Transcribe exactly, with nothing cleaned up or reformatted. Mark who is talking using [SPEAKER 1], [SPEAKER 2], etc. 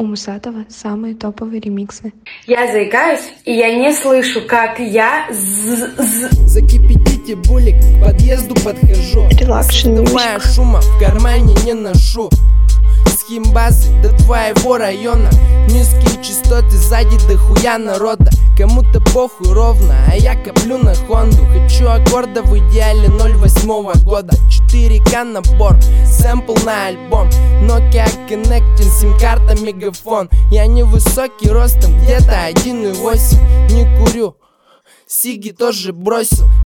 [SPEAKER 1] У Мусатова самые топовые ремиксы.
[SPEAKER 2] Я заикаюсь, и я не слышу, как я з-з.
[SPEAKER 3] Закипятите булик, к подъезду подхожу.
[SPEAKER 1] Релакшн
[SPEAKER 3] Давая шума в кармане не ношу. Схимбазы до твоего района. Низкие частоты сзади дохуя народа. Кому-то похуй ровно, а я коплю на Хонду. Хочу аккорда в идеале ноль восьмого года. четыре ка набор, сэмпл на альбом. Nokia Connecting, сим-карта, мегафон. Я невысокий ростом, где-то один и восемь. Не курю, сиги тоже бросил.